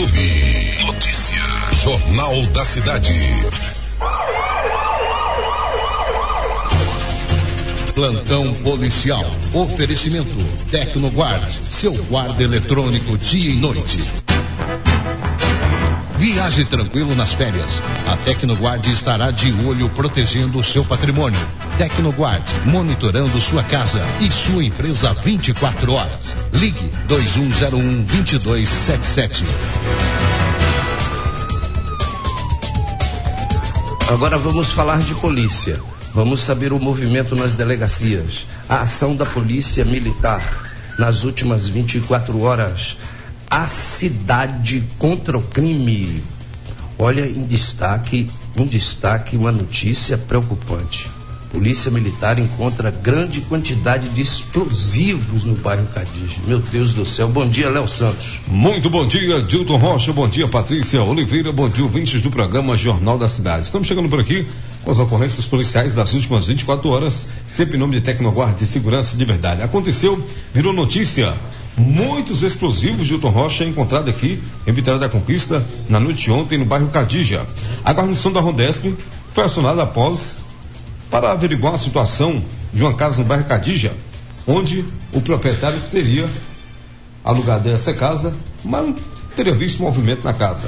Clube. Notícia. Jornal da Cidade. Plantão policial. Oferecimento Tecnoguard, seu guarda eletrônico dia e noite. Viaje tranquilo nas férias. A Tecnoguard estará de olho protegendo o seu patrimônio. Tecnoguard, monitorando sua casa e sua empresa 24 horas. Ligue 2101-2277. Agora vamos falar de polícia. Vamos saber o movimento nas delegacias. A ação da Polícia Militar nas últimas 24 horas. A cidade contra o crime. Olha, em destaque, uma notícia preocupante. Polícia Militar encontra grande quantidade de explosivos no bairro Cadija. Meu Deus do céu. Bom dia, Léo Santos. Muito bom dia, Dilton Rocha. Bom dia, Patrícia Oliveira. Bom dia, ouvintes do programa Jornal da Cidade. Estamos chegando por aqui com as ocorrências policiais das últimas 24 horas, sempre em nome de Tecnoguard de Segurança de Verdade. Aconteceu, virou notícia. Muitos explosivos, Dilton Rocha, encontrados aqui em Vitória da Conquista na noite de ontem no bairro Cadija. A guarnição da Rondesp foi acionada para averiguar a situação de uma casa no bairro Cadija, onde o proprietário teria alugado essa casa, mas não teria visto movimento na casa.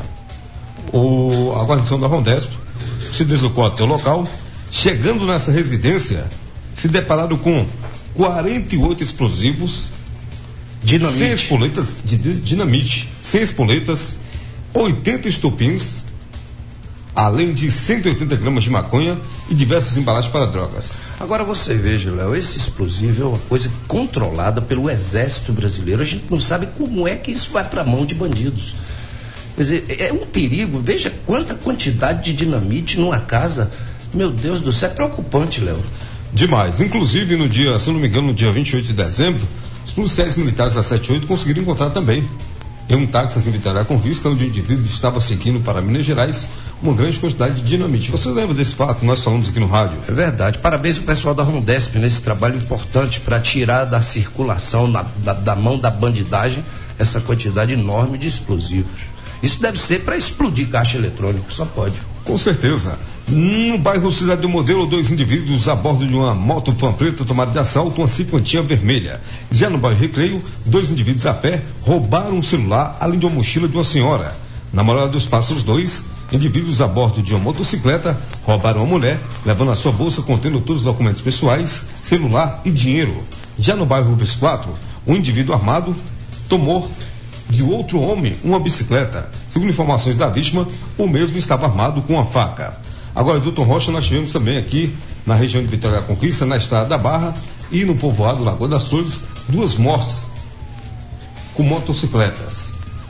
A guarnição da Rondesp se deslocou até o local. Chegando nessa residência, se depararam com 48 explosivos, 100 espoletas de dinamite, 100 espoletas, 80 estupins, além de 180 gramas de maconha e diversas embalagens para drogas. Agora você veja, Léo, esse explosivo é uma coisa controlada pelo Exército Brasileiro. A gente não sabe como é que isso vai para a mão de bandidos. Quer dizer, é um perigo. Veja quanta quantidade de dinamite numa casa. Meu Deus do céu, é preocupante, Léo. Demais. Inclusive, no dia, se não me engano, no dia 28 de dezembro, os policiais militares da 78 conseguiram encontrar também em um táxi aqui em Vitória da Conquista, onde o indivíduo estava seguindo para Minas Gerais uma grande quantidade de dinamite. Você lembra desse fato? Nós falamos aqui no rádio. É verdade. Parabéns ao pessoal da Rondesp nesse trabalho importante para tirar da circulação, da mão da bandidagem, essa quantidade enorme de explosivos. Isso deve ser para explodir caixa eletrônico, só pode. Com certeza. No bairro Cidade do Modelo, 2 indivíduos a bordo de uma moto Fan preta tomaram de assalto uma cinquentinha vermelha. Já no bairro Recreio, 2 indivíduos a pé roubaram um celular, além de uma mochila de uma senhora. Na Morada dos Pássaros, 2 indivíduos a bordo de uma motocicleta roubaram uma mulher, levando a sua bolsa contendo todos os documentos pessoais, celular e dinheiro. Já no bairro Rubens 4, um indivíduo armado tomou de outro homem uma bicicleta. Segundo informações da vítima, o mesmo estava armado com uma faca. Agora, Dilton Rocha, nós tivemos também aqui na região de Vitória da Conquista, na Estrada da Barra e no povoado Lagoa das Flores, 2 mortes com motocicletas.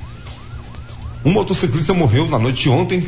Um motociclista morreu na noite de ontem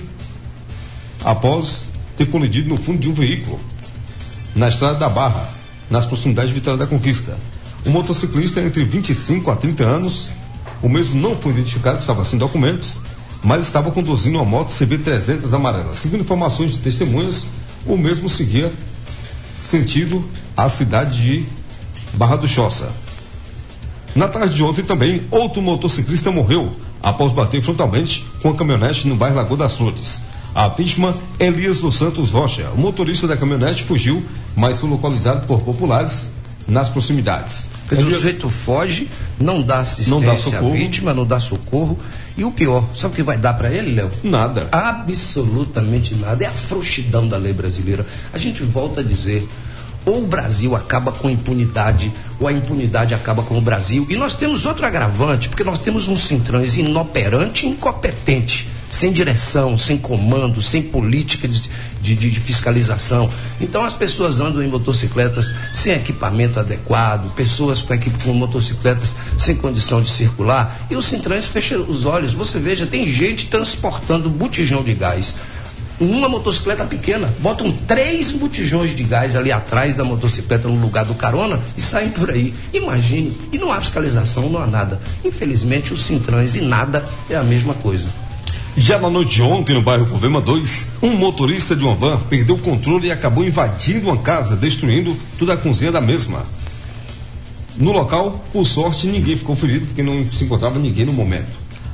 após ter colidido no fundo de um veículo na Estrada da Barra, nas proximidades de Vitória da Conquista. O motociclista entre 25 a 30 anos, o mesmo não foi identificado, estava sem documentos, mas estava conduzindo uma moto CB300 amarela. Segundo informações de testemunhas, o mesmo seguia sentido a cidade de Barra do Choça. Na tarde de ontem também, outro motociclista morreu após bater frontalmente com a caminhonete no bairro Lagoa das Flores. A vítima, Elias dos Santos Rocha. O motorista da caminhonete fugiu, mas foi localizado por populares nas proximidades. Quer dizer, o sujeito foge, não dá assistência à vítima, não dá socorro. E o pior, sabe o que vai dar para ele, Léo? Nada. Absolutamente nada. É a frouxidão da lei brasileira. A gente volta a dizer, ou o Brasil acaba com a impunidade, ou a impunidade acaba com o Brasil. E nós temos outro agravante, porque nós temos um Sintrans inoperante e incompetente, sem direção, sem comando, sem política de fiscalização. Então as pessoas andam em motocicletas sem equipamento adequado, pessoas com motocicletas sem condição de circular, e o Sintrans fecha os olhos. Você veja, tem gente transportando botijão de gás. Uma motocicleta pequena, botam 3 botijões de gás ali atrás da motocicleta no lugar do carona e saem por aí. Imagine, e não há fiscalização, não há nada. Infelizmente o Sintrans e nada é a mesma coisa. Já na noite de ontem, no bairro Covema 2, um motorista de uma van perdeu o controle e acabou invadindo uma casa, destruindo toda a cozinha da mesma. No local, por sorte, ninguém ficou ferido, porque não se encontrava ninguém no momento.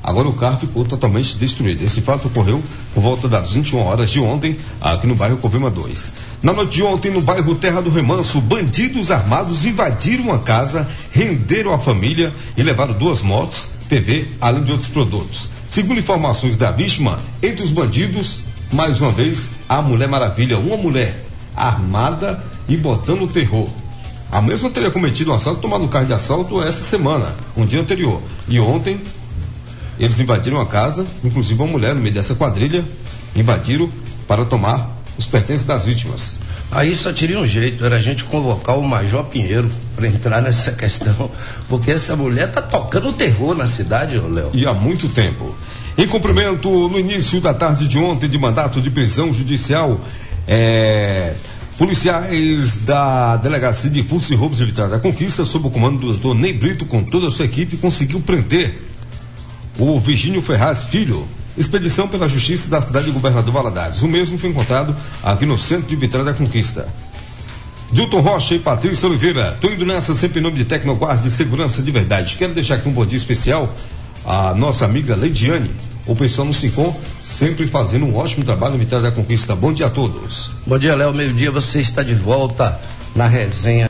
Agora o carro ficou totalmente destruído. Esse fato ocorreu por volta das 21 horas de ontem, aqui no bairro Covema 2. Na noite de ontem, no bairro Terra do Remanso, bandidos armados invadiram uma casa, renderam a família e levaram 2 motos, TV, além de outros produtos. Segundo informações da vítima, entre os bandidos, mais uma vez, a Mulher Maravilha, uma mulher armada e botando terror. A mesma teria cometido um assalto, tomado um carro de assalto essa semana, um dia anterior. E ontem, eles invadiram a casa, inclusive uma mulher no meio dessa quadrilha, invadiram para tomar os pertences das vítimas. Aí só teria um jeito, era a gente convocar o Major Pinheiro para entrar nessa questão, porque essa mulher tá tocando terror na cidade, Léo. E há muito tempo. Em cumprimento, no início da tarde de ontem, de mandato de prisão judicial, policiais da Delegacia de Furtos e Roubos de Vitória da Conquista, sob o comando do Dr. Ney Brito, com toda a sua equipe, conseguiu prender o Virgínio Ferraz Filho, expedição pela Justiça da cidade de Governador Valadares. O mesmo foi encontrado aqui no centro de Vitória da Conquista. Dilton Rocha e Patrícia Oliveira, tô indo nessa sempre em nome de Tecnoguard de Segurança de Verdade. Quero deixar aqui um bom dia especial à nossa amiga Leidiane, o pessoal no Sincom, sempre fazendo um ótimo trabalho em Vitória da Conquista. Bom dia a todos. Bom dia, Léo. Meio-dia você está de volta na resenha.